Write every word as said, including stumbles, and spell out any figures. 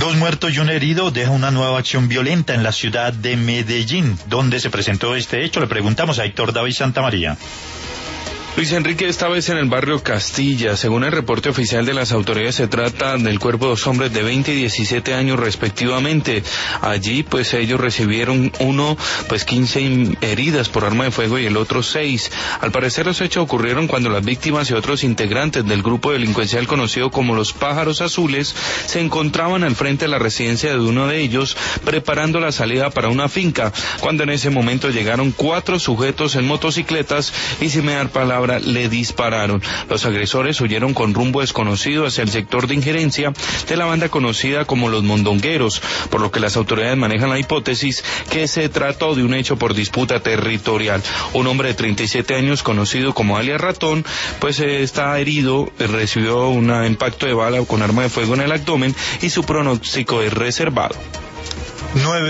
Dos muertos y un herido deja una nueva acción violenta en la ciudad de Medellín. ¿Dónde se presentó este hecho? Le preguntamos a Héctor David Santamaría. Luis Enrique, esta vez en el barrio Castilla. Según el reporte oficial de las autoridades, se trata del cuerpo de dos hombres de veinte y diecisiete años respectivamente. Allí, pues, ellos recibieron uno, pues, quince heridas por arma de fuego y el otro seis. Al parecer, los hechos ocurrieron cuando las víctimas y otros integrantes del grupo delincuencial conocido como los Pájaros Azules se encontraban al frente de la residencia de uno de ellos, preparando la salida para una finca, cuando en ese momento llegaron cuatro sujetos en motocicletas y, sin dar palabra, le dispararon. Los agresores huyeron con rumbo desconocido hacia el sector de injerencia de la banda conocida como los Mondongueros, por lo que las autoridades manejan la hipótesis que se trató de un hecho por disputa territorial. Un hombre de treinta y siete años, conocido como alias Ratón, pues eh, está herido, recibió un impacto de bala con arma de fuego en el abdomen y su pronóstico es reservado. Nueve